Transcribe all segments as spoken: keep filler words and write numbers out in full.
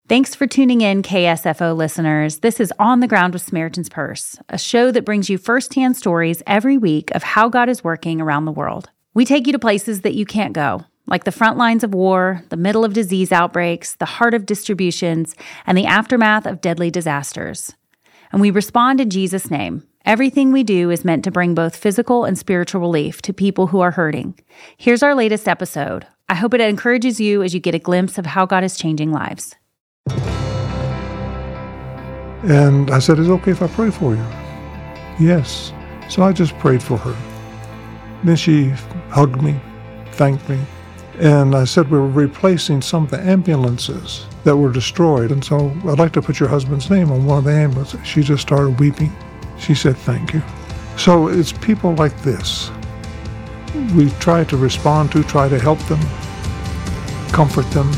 Thanks for tuning in, K S F O listeners. This is On the Ground with Samaritan's Purse, a show that brings you firsthand stories every week of how God is working around the world. We take you to places that you can't go, like the front lines of war, the middle of disease outbreaks, the heart of distributions, and the aftermath of deadly disasters. And we respond in Jesus' name. Everything we do is meant to bring both physical and spiritual relief to people who are hurting. Here's our latest episode. I hope it encourages you as you get a glimpse of how God is changing lives. And I said, is it okay if I pray for you? Yes. So I just prayed for her. Then she hugged me, thanked me. And I said we were replacing some of the ambulances that were destroyed. And so I'd like to put your husband's name on one of the ambulances. She just started weeping. She said, thank you. So it's people like this we try to respond to, try to help them, comfort them.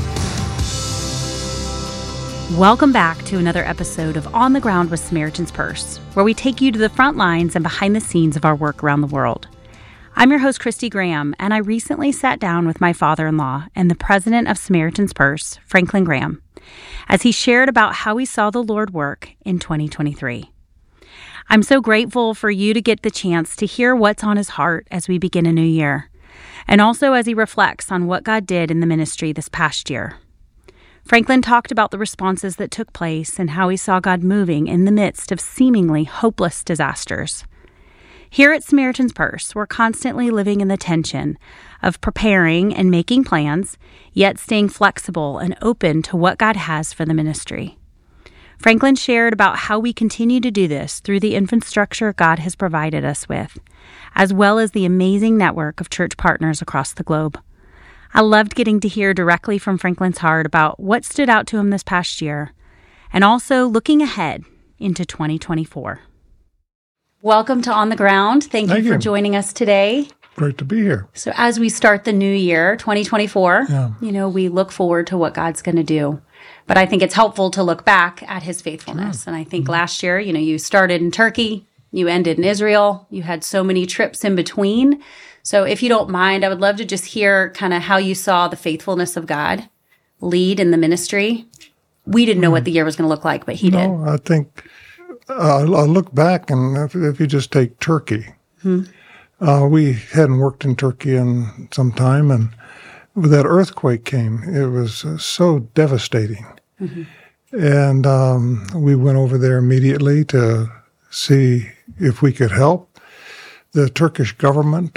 Welcome back to another episode of On the Ground with Samaritan's Purse, where we take you to the front lines and behind the scenes of our work around the world. I'm your host, Christy Graham, and I recently sat down with my father-in-law and the president of Samaritan's Purse, Franklin Graham, as he shared about how he saw the Lord work in twenty twenty-three. I'm so grateful for you to get the chance to hear what's on his heart as we begin a new year, and also as he reflects on what God did in the ministry this past year. Franklin talked about the responses that took place and how he saw God moving in the midst of seemingly hopeless disasters. Here at Samaritan's Purse, we're constantly living in the tension of preparing and making plans, yet staying flexible and open to what God has for the ministry. Franklin shared about how we continue to do this through the infrastructure God has provided us with, as well as the amazing network of church partners across the globe. I loved getting to hear directly from Franklin's heart about what stood out to him this past year, and also looking ahead into twenty twenty-four. Welcome to On the Ground. Thank, Thank you you for joining us today. Great to be here. So as we start the new year, twenty twenty-four, yeah. you know, we look forward to what God's going to do. But I think it's helpful to look back at his faithfulness. Sure. And I think mm-hmm. last year, you know, you started in Turkey, you ended in Israel, you had so many trips in between. So if you don't mind, I would love to just hear kind of how you saw the faithfulness of God lead in the ministry. We didn't know mm-hmm. what the year was going to look like, but he no, did. I think uh, I look back, and if, if you just take Turkey, mm-hmm. uh, we hadn't worked in Turkey in some time, and when that earthquake came, it was uh, so devastating. Mm-hmm. And um, we went over there immediately to see if we could help. The Turkish government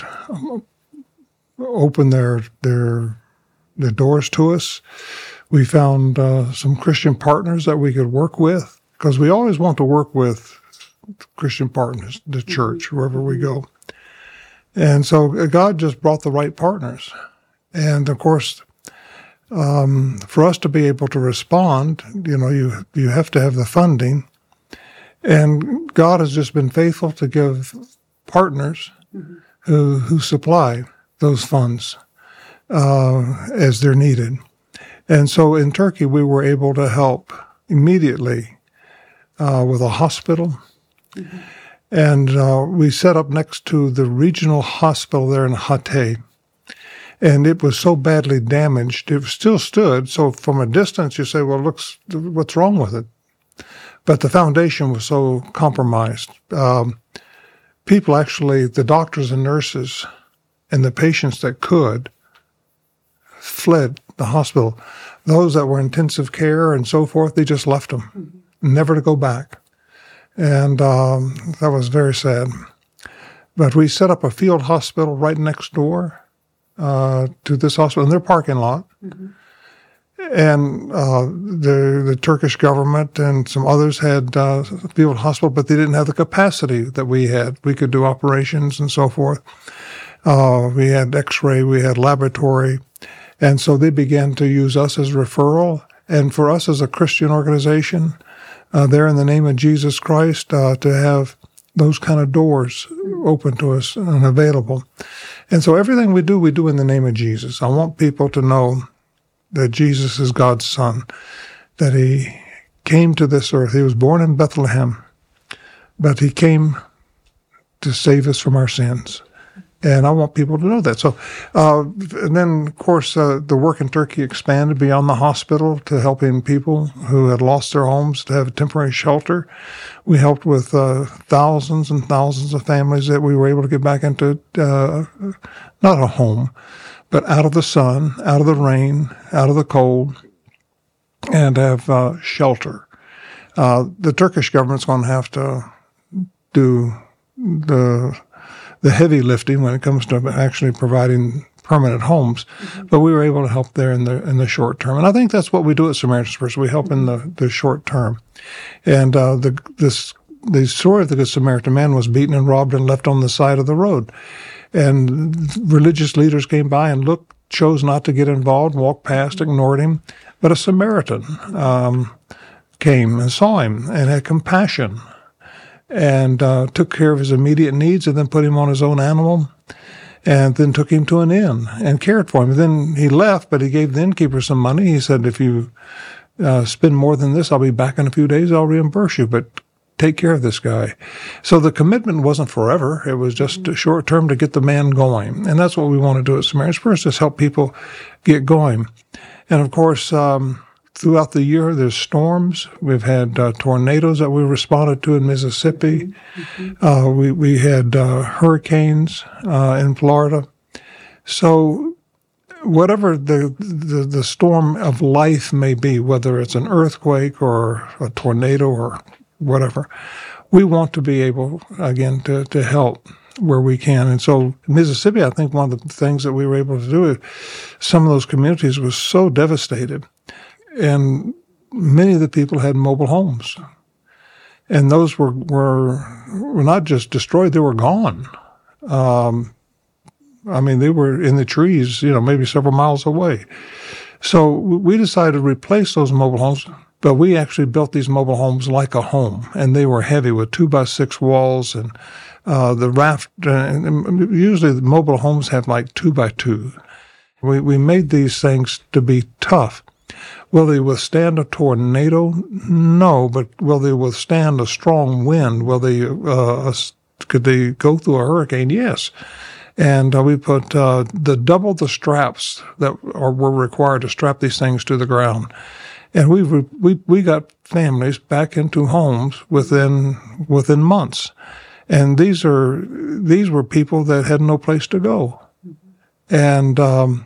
opened their their their doors to us. We found uh, some Christian partners that we could work with, because we always want to work with Christian partners, the church, mm-hmm. wherever we go. And so God just brought the right partners. And of course, um, for us to be able to respond, you know, you you have to have the funding. And God has just been faithful to give partners mm-hmm. who who supply those funds uh, as they're needed. And so in Turkey, we were able to help immediately uh, with a hospital. Mm-hmm. And uh, we set up next to the regional hospital there in Hatay. And it was so badly damaged, it still stood. So from a distance, you say, well, looks, what's wrong with it? But the foundation was so compromised. Um, people actually, the doctors and nurses and the patients that could, fled the hospital. Those that were intensive care and so forth, they just left them, mm-hmm. never to go back. And um, that was very sad. But we set up a field hospital right next door uh, to this hospital in their parking lot. Mm-hmm. And uh, the the Turkish government and some others had uh, a field hospital, but they didn't have the capacity that we had. We could do operations and so forth. Uh, we had x-ray, we had laboratory. And so they began to use us as referral. And for us as a Christian organization, uh, there in the name of Jesus Christ, uh, to have those kind of doors open to us and available. And so everything we do, we do in the name of Jesus. I want people to know that Jesus is God's Son, that he came to this earth. He was born in Bethlehem, but he came to save us from our sins. And I want people to know that. So, uh, and then, of course, uh, the work in Turkey expanded beyond the hospital to helping people who had lost their homes to have a temporary shelter. We helped with uh, thousands and thousands of families that we were able to get back into uh, not a home, but out of the sun, out of the rain, out of the cold, and have uh, shelter. Uh, the Turkish government's going to have to do the the heavy lifting when it comes to actually providing permanent homes, mm-hmm. but we were able to help there in the in the short term, and I think that's what we do at Samaritan's Purse. We help in the, the short term, and uh, the this the story of the Good Samaritan man was beaten and robbed and left on the side of the road, and religious leaders came by and looked, chose not to get involved, walked past, ignored him, but a Samaritan um, came and saw him and had compassion. And uh, took care of his immediate needs, and then put him on his own animal, and then took him to an inn and cared for him. And then he left, but he gave the innkeeper some money. He said, if you uh, spend more than this, I'll be back in a few days. I'll reimburse you, but take care of this guy. So the commitment wasn't forever. It was just a short term to get the man going. And that's what we want to do at Samaritan's Purse, is help people get going. And, of course, um, throughout the year, there's storms. We've had uh, tornadoes that we responded to in Mississippi. Mm-hmm. Uh, we we had uh, hurricanes uh, in Florida. So whatever the, the the storm of life may be, whether it's an earthquake or a tornado or whatever, we want to be able, again, to, to help where we can. And so Mississippi, I think one of the things that we were able to do is some of those communities was so devastated. And many of the people had mobile homes. And those were were, were not just destroyed, they were gone. Um, I mean, they were in the trees, you know, maybe several miles away. So we decided to replace those mobile homes, but we actually built these mobile homes like a home. And they were heavy with two by six walls, and uh, the raft, and usually the mobile homes have like two by two. We, we made these things to be tough. Will they withstand a tornado? No, but will they withstand a strong wind? Will they, uh, could they go through a hurricane? Yes. And uh, we put uh, the double the straps that are, were required to strap these things to the ground. And we we we got families back into homes within within months. And these are these were people that had no place to go. And um,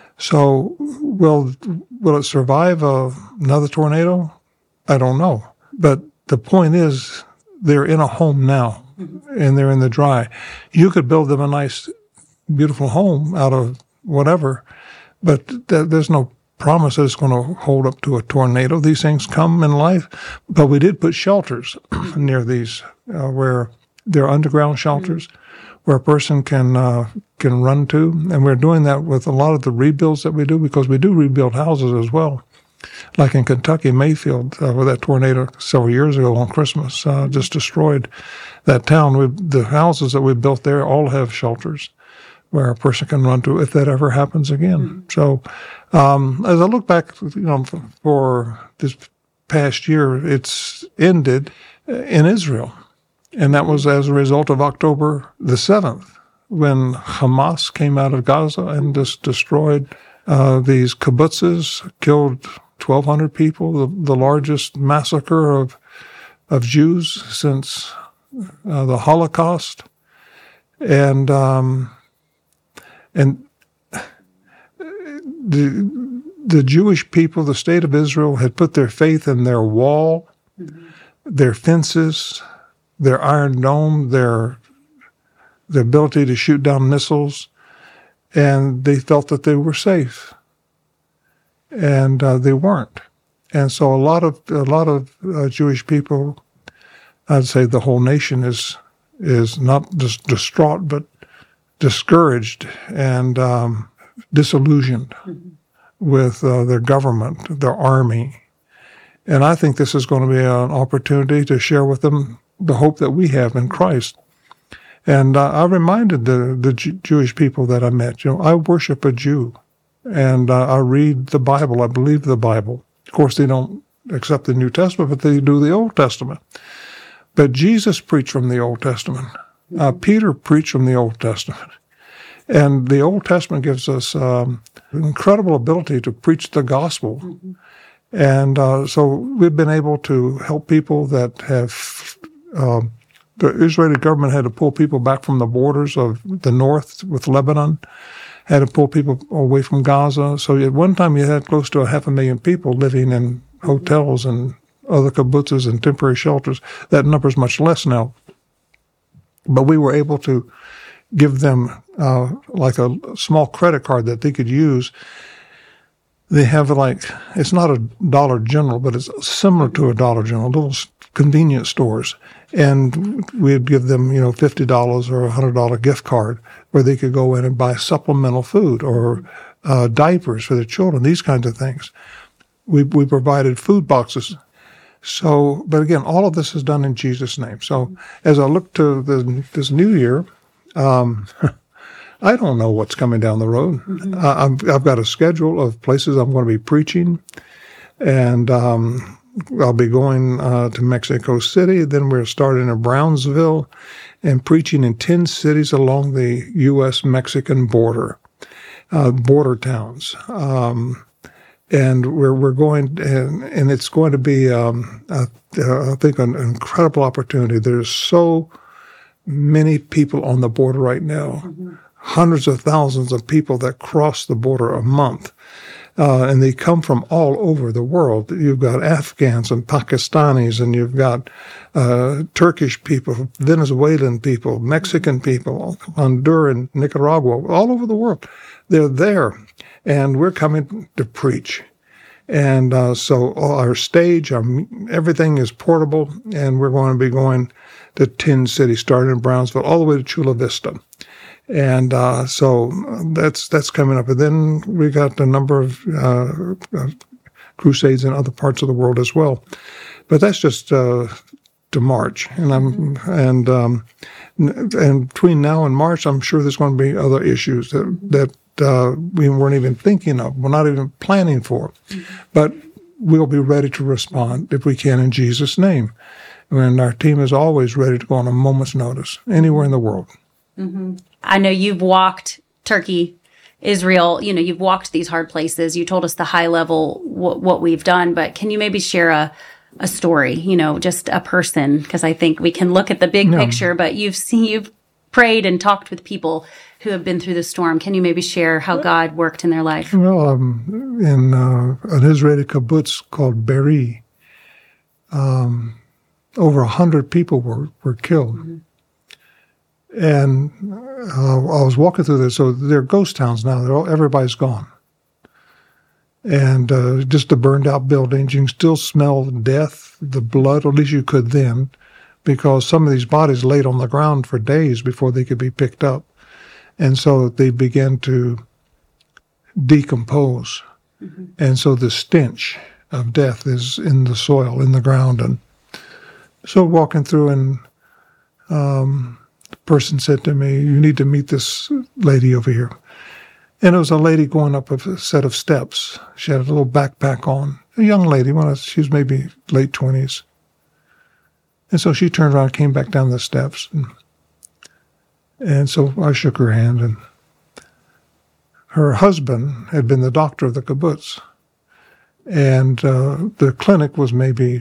so will will it survive uh, another tornado? I don't know. But the point is, they're in a home now, and they're in the dry. You could build them a nice, beautiful home out of whatever, but th- there's no promise that it's going to hold up to a tornado. These things come in life, but we did put shelters near these, uh, where they're underground shelters, where a person can uh, can run to, and we're doing that with a lot of the rebuilds that we do, because we do rebuild houses as well. Like in Kentucky, Mayfield, uh, where that tornado several years ago on Christmas uh, just destroyed that town. We, the houses that we built there all have shelters where a person can run to if that ever happens again. Mm-hmm. So um, as I look back, you know, for this past year, it's ended in Israel. And that was as a result of October the seventh, when Hamas came out of Gaza and just destroyed uh, these kibbutzes, killed twelve hundred people, the, the largest massacre of of Jews since uh, the Holocaust. And um, and the the Jewish people, the state of Israel, had put their faith in their wall, mm-hmm. their fences, their Iron Dome, their the ability to shoot down missiles, and they felt that they were safe, and uh, they weren't. And so a lot of a lot of uh, Jewish people, I'd say the whole nation is is not just distraught, but discouraged and um, disillusioned mm-hmm. with uh, their government, their army. And I think this is going to be an opportunity to share with them the hope that we have in Christ. And uh, I reminded the, the J- Jewish people that I met, you know, I worship a Jew, and uh, I read the Bible. I believe the Bible. Of course, they don't accept the New Testament, but they do the Old Testament. But Jesus preached from the Old Testament. Uh, Peter preached from the Old Testament. And the Old Testament gives us um, incredible ability to preach the gospel. Mm-hmm. And uh, so we've been able to help people that have, uh, the Israeli government had to pull people back from the borders of the north with Lebanon, had to pull people away from Gaza. So at one time you had close to a half a million people living in hotels and other kibbutzes and temporary shelters. That number is much less now. But we were able to give them uh, like a small credit card that they could use. They have like, it's not a Dollar General, but it's similar to a Dollar General, little convenience stores. And we'd give them, you know, fifty dollars or a one hundred dollars gift card where they could go in and buy supplemental food or uh, diapers for their children, these kinds of things. We we provided food boxes. So, but again, all of this is done in Jesus' name. So as I look to the, this new year, um, I don't know what's coming down the road. Mm-hmm. Uh, I've, I've got a schedule of places I'm going to be preaching, and um, I'll be going uh, to Mexico City. Then we're starting in Brownsville and preaching in ten cities along the U S Mexican border, uh, border towns. Um, and we're we're going, and, and it's going to be, um, uh, I think, an incredible opportunity. There's so many people on the border right now. Mm-hmm. Hundreds of thousands of people that cross the border a month. Uh, and they come from all over the world. You've got Afghans and Pakistanis, and you've got uh, Turkish people, Venezuelan people, Mexican people, Honduran, Nicaragua, all over the world. They're there, and we're coming to preach. And uh, so our stage, our, everything is portable, and we're going to be going to ten cities, starting in Brownsville, all the way to Chula Vista. And uh, so that's that's coming up. And then we got a number of uh, uh, crusades in other parts of the world as well. But that's just uh, to March. And I'm and um, and between now and March, I'm sure there's going to be other issues that that uh, we weren't even thinking of. We're not even planning for. But we'll be ready to respond if we can in Jesus' name. And our team is always ready to go on a moment's notice anywhere in the world. Mm-hmm. I know you've walked Turkey, Israel, you know, you've walked these hard places. You told us the high level, what, what we've done, but can you maybe share a, a story, you know, just a person? Because I think we can look at the big yeah. picture, but you've seen, you've prayed and talked with people who have been through the storm. Can you maybe share how God worked in their life? Well, um, in uh, an Israeli kibbutz called Be'eri, um, over a hundred people were, were killed. Mm-hmm. And uh, I was walking through there, so they're ghost towns now. They're all, everybody's gone. And uh, just the burned-out buildings. You can still smell death, the blood, or at least you could then, because some of these bodies laid on the ground for days before they could be picked up. And so they began to decompose. Mm-hmm. And so the stench of death is in the soil, in the ground. And so walking through, and um, the person said to me, "You need to meet this lady over here." And it was a lady going up a set of steps. She had a little backpack on. A young lady, when she was maybe late twenties. And so she turned around and came back down the steps. And, and so I shook her hand. And her husband had been the doctor of the kibbutz. And uh, the clinic was maybe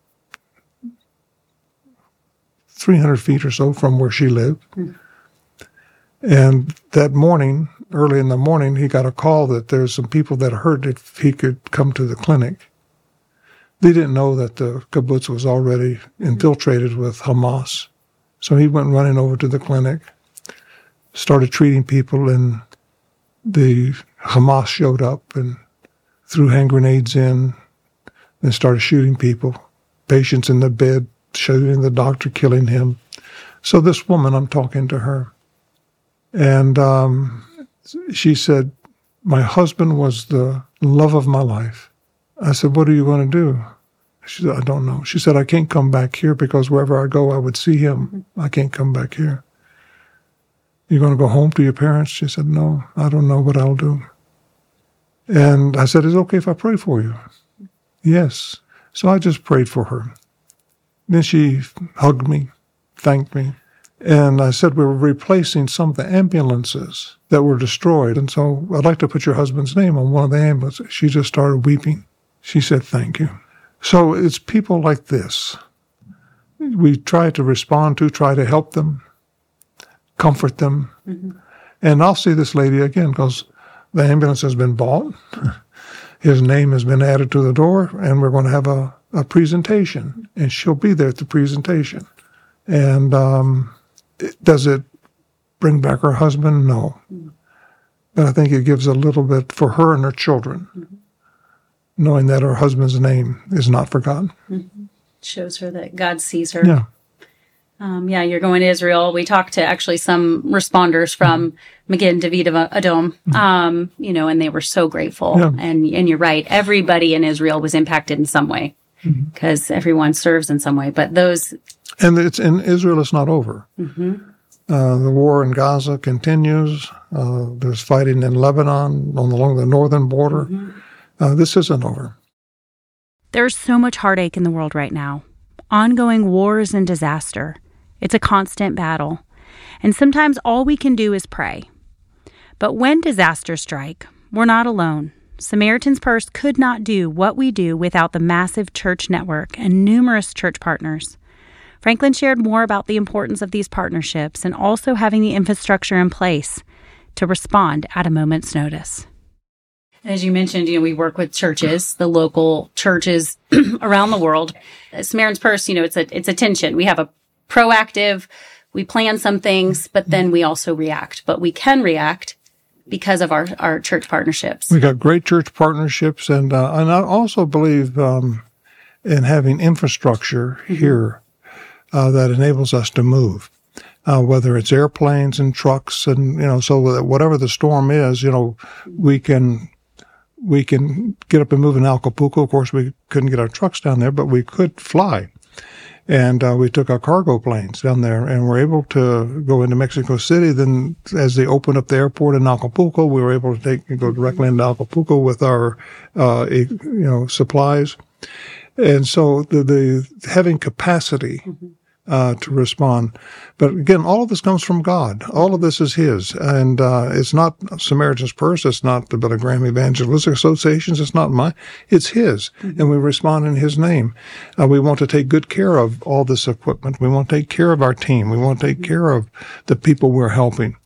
three hundred feet or so from where she lived. Mm. And that morning, early in the morning, he got a call that there's some people that heard if he could come to the clinic. They didn't know that the kibbutz was already infiltrated with Hamas. So he went running over to the clinic, started treating people, and the Hamas showed up and threw hand grenades in and started shooting people, patients in the bed, shooting the doctor, killing him. So this woman, I'm talking to her, and um, she said, "My husband was the love of my life." I said, "What are you going to do?" She said, "I don't know." She said, "I can't come back here because wherever I go, I would see him. I can't come back here." "You going to go home to your parents?" She said, "No, I don't know what I'll do." And I said, "Is it okay if I pray for you?" "Yes." So I just prayed for her. Then she hugged me, thanked me, And I said we were replacing some of the ambulances that were destroyed. And so I'd like to put your husband's name on one of the ambulances. She just started weeping. She said, thank you. So it's people like this. We try to respond to, try to help them, comfort them. Mm-hmm. And I'll see this lady again because the ambulance has been bought. His name has been added to the door, and we're going to have a, a presentation. And she'll be there at the presentation. And um, it, does it bring back her husband? No. Mm-hmm. But I think it gives a little bit for her and her children, mm-hmm. knowing that her husband's name is not forgotten. Mm-hmm. Shows her that God sees her. Yeah. Um, yeah, you're going to Israel. We talked to actually some responders from mm-hmm. Magen David Adom, mm-hmm. um, you know, and they were so grateful. Yeah. And and you're right. Everybody in Israel was impacted in some way because mm-hmm. everyone serves in some way. But those... And it's in Israel, it's not over. Mm-hmm. Uh, the war in Gaza continues. Uh, there's fighting in Lebanon on along the northern border. Mm-hmm. Uh, this isn't over. There's so much heartache in the world right now. Ongoing wars and disaster. It's a constant battle. And sometimes all we can do is pray. But when disasters strike, we're not alone. Samaritan's Purse could not do what we do without the massive church network and numerous church partners. Franklin shared more about the importance of these partnerships and also having the infrastructure in place to respond at a moment's notice. As you mentioned, you know, we work with churches, the local churches around the world. Samaritan's Purse, you know, it's a it's a tension. We have a proactive, we plan some things, but then we also react. But we can react because of our, our church partnerships. We got great church partnerships, and uh, and I also believe um, in having infrastructure mm-hmm. here uh, that enables us to move. Uh, whether it's airplanes and trucks, and you know, so that whatever the storm is, you know, we can. We can get up and move in Acapulco. Of course, we couldn't get our trucks down there, but we could fly. And uh, we took our cargo planes down there and were able to go into Mexico City. Then as they opened up the airport in Acapulco, we were able to take go directly into Acapulco with our, uh, you know, supplies. And so the, the having capacity mm-hmm. uh, to respond. But again, all of this comes from God. All of this is His. And uh, it's not Samaritan's Purse. It's not the Billy Graham Evangelistic Associations. It's not mine. It's His. Mm-hmm. And we respond in His name. Uh, we want to take good care of all this equipment. We want to take care of our team. We want to take mm-hmm. care of the people we're helping.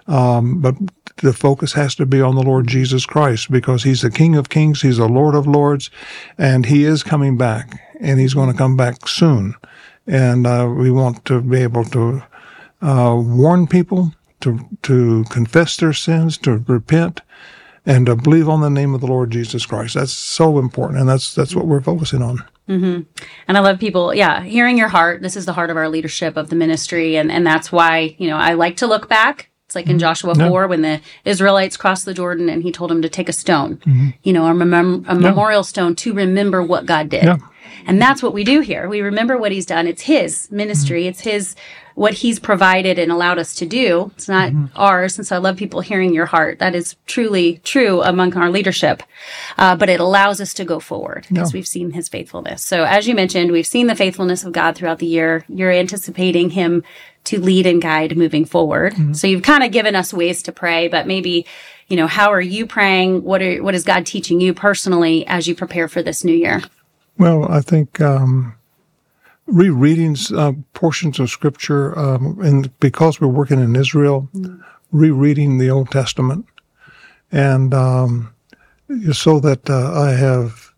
Um, but the focus has to be on the Lord Jesus Christ because He's the King of Kings. He's the Lord of Lords. And He is coming back. And He's going to come back soon. And uh, we want to be able to uh, warn people to to confess their sins, to repent, and to believe on the name of the Lord Jesus Christ. That's so important, and that's that's what we're focusing on. Mm-hmm. And I love people, yeah, hearing your heart. This is the heart of our leadership of the ministry, and, and that's why, you know, I like to look back. It's like in mm-hmm. Joshua four, yeah. when the Israelites crossed the Jordan, and He told them to take a stone, mm-hmm. you know, a, mem- a yeah. memorial stone to remember what God did. Yeah. And that's what we do here. We remember what He's done. It's His ministry. Mm-hmm. It's His, what He's provided and allowed us to do. It's not mm-hmm. ours. And so I love people hearing your heart. That is truly true among our leadership. Uh, but it allows us to go forward because yeah. we've seen His faithfulness. So as you mentioned, we've seen the faithfulness of God throughout the year. You're anticipating Him to lead and guide moving forward. Mm-hmm. So you've kind of given us ways to pray, but maybe, you know, how are you praying? What are, what is God teaching you personally as you prepare for this new year? Well, I think um, rereading uh, portions of Scripture, um, and because we're working in Israel, mm-hmm. rereading the Old Testament, and um, so that uh, I have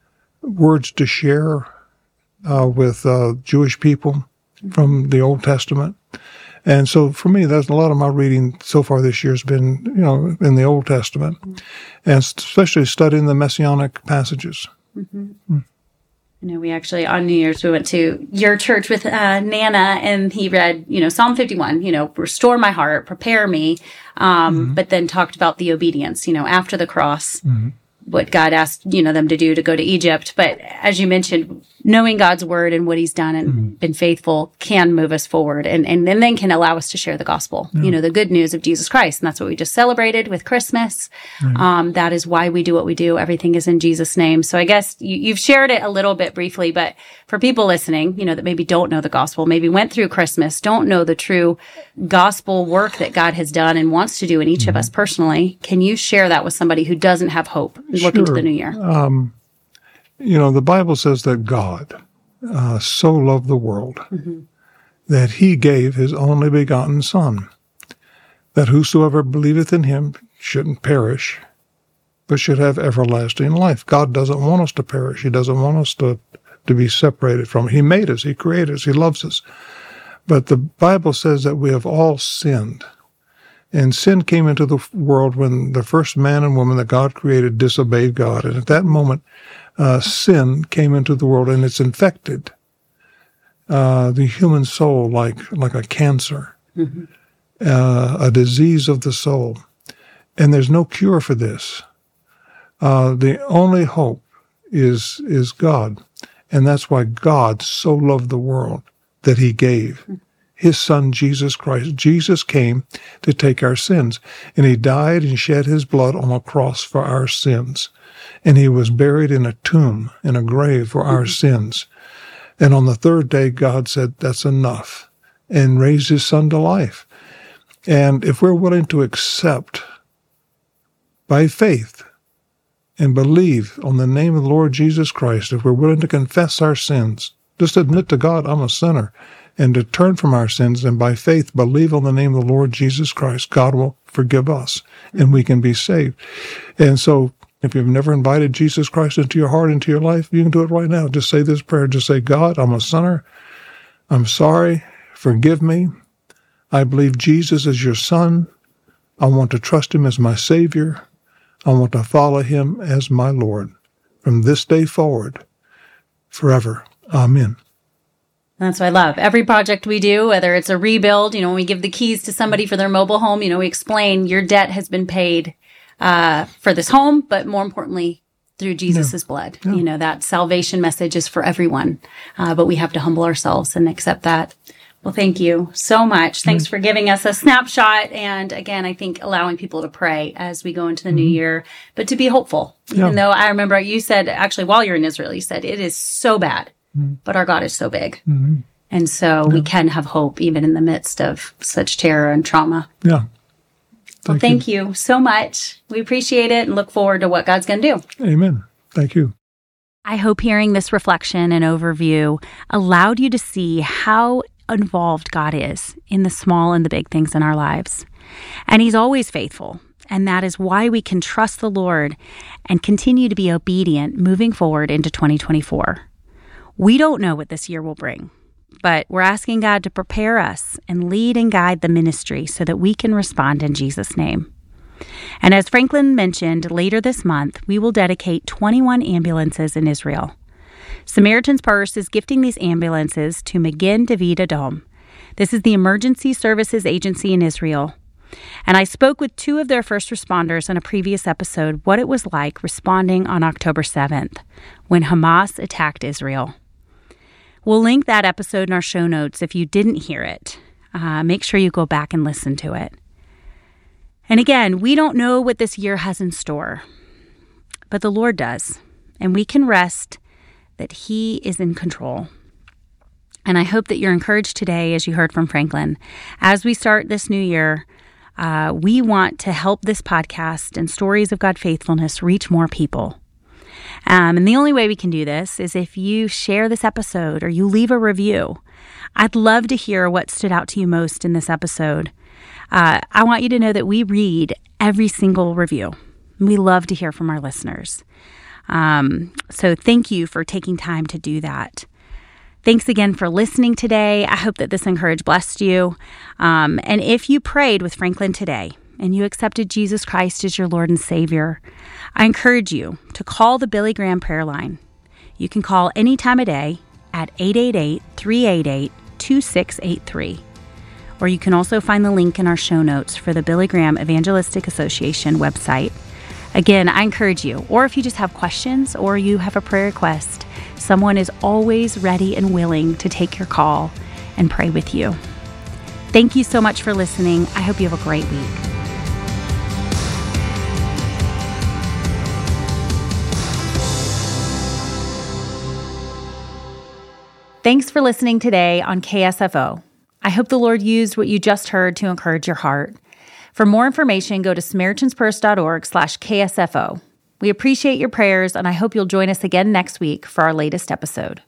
words to share uh, with uh, Jewish people mm-hmm. from the Old Testament. And so for me, that's a lot of my reading so far this year has been, you know, in the Old Testament, mm-hmm. and especially studying the Messianic passages. Mm-hmm. Mm. You know, we actually, on New Year's, we went to your church with uh, Nana, and he read, you know, Psalm fifty-one, you know, restore my heart, prepare me, um, mm-hmm. but then talked about the obedience, you know, after the cross. Mm-hmm. what God asked, you know, them to do to go to Egypt. But as you mentioned, knowing God's word and what he's done and mm-hmm. been faithful can move us forward and, and, and then can allow us to share the gospel, yeah. you know, the good news of Jesus Christ. And that's what we just celebrated with Christmas. Right. Um, that is why we do what we do. Everything is in Jesus' name. So I guess you, you've shared it a little bit briefly, but for people listening, you know, that maybe don't know the gospel, maybe went through Christmas, don't know the true gospel work that God has done and wants to do in each mm-hmm. of us personally, can you share that with somebody who doesn't have hope looking to the new year? Um, you know, the Bible says that God uh, so loved the world mm-hmm. that he gave his only begotten Son, that whosoever believeth in him shouldn't perish, but should have everlasting life. God doesn't want us to perish. He doesn't want us to, to be separated from him. He made us. He created us. He loves us. But the Bible says that we have all sinned. And sin came into the world when the first man and woman that God created disobeyed God. And at that moment, uh, sin came into the world, and it's infected uh, the human soul like like a cancer, mm-hmm. uh, a disease of the soul. And there's no cure for this. Uh, the only hope is is God. And that's why God so loved the world that he gave his Son, Jesus Christ. Jesus came to take our sins, and he died and shed his blood on a cross for our sins. And he was buried in a tomb, in a grave for our mm-hmm. sins. And on the third day, God said, that's enough, and raised his Son to life. And if we're willing to accept by faith and believe on the name of the Lord Jesus Christ, if we're willing to confess our sins, just admit to God, I'm a sinner, and to turn from our sins, and by faith believe on the name of the Lord Jesus Christ, God will forgive us, and we can be saved. And so if you've never invited Jesus Christ into your heart, into your life, you can do it right now. Just say this prayer. Just say, God, I'm a sinner. I'm sorry. Forgive me. I believe Jesus is your Son. I want to trust him as my Savior. I want to follow him as my Lord from this day forward, forever. Amen. That's what I love. Every project we do, whether it's a rebuild, you know, when we give the keys to somebody for their mobile home, you know, we explain your debt has been paid uh, for this home, but more importantly, through Jesus' yeah. blood. Yeah. You know, that salvation message is for everyone, uh, but we have to humble ourselves and accept that. Well, thank you so much. Thanks mm-hmm. for giving us a snapshot. And again, I think allowing people to pray as we go into the mm-hmm. new year, but to be hopeful. Yeah. Even though I remember you said, actually, while you're in Israel, you said it is so bad. But our God is so big. Mm-hmm. And so yeah. we can have hope even in the midst of such terror and trauma. Yeah. Thank well, thank you. you so much. We appreciate it and look forward to what God's going to do. Amen. Thank you. I hope hearing this reflection and overview allowed you to see how involved God is in the small and the big things in our lives. And he's always faithful. And that is why we can trust the Lord and continue to be obedient moving forward into twenty twenty-four. We don't know what this year will bring, but we're asking God to prepare us and lead and guide the ministry so that we can respond in Jesus' name. And as Franklin mentioned, later this month, we will dedicate twenty-one ambulances in Israel. Samaritan's Purse is gifting these ambulances to Magen David Adom. This is the emergency services agency in Israel. And I spoke with two of their first responders in a previous episode what it was like responding on October seventh, when Hamas attacked Israel. We'll link that episode in our show notes if you didn't hear it. Uh, make sure you go back and listen to it. And again, we don't know what this year has in store, but the Lord does, and we can rest that he is in control. And I hope that you're encouraged today, as you heard from Franklin. As we start this new year, uh, we want to help this podcast and stories of God faithfulness reach more people. Um, and the only way we can do this is if you share this episode or you leave a review. I'd love to hear what stood out to you most in this episode. Uh, I want you to know that we read every single review. We love to hear from our listeners. Um, so thank you for taking time to do that. Thanks again for listening today. I hope that this encouragement blessed you. Um, and if you prayed with Franklin today and you accepted Jesus Christ as your Lord and Savior, I encourage you to call the Billy Graham prayer line. You can call any time of day at eight eight eight, three eight eight, two six eight three. Or you can also find the link in our show notes for the Billy Graham Evangelistic Association website. Again, I encourage you, or if you just have questions or you have a prayer request, someone is always ready and willing to take your call and pray with you. Thank you so much for listening. I hope you have a great week. Thanks for listening today on K S F O. I hope the Lord used what you just heard to encourage your heart. For more information, go to Samaritan'sPurse.org slash KSFO. We appreciate your prayers, and I hope you'll join us again next week for our latest episode.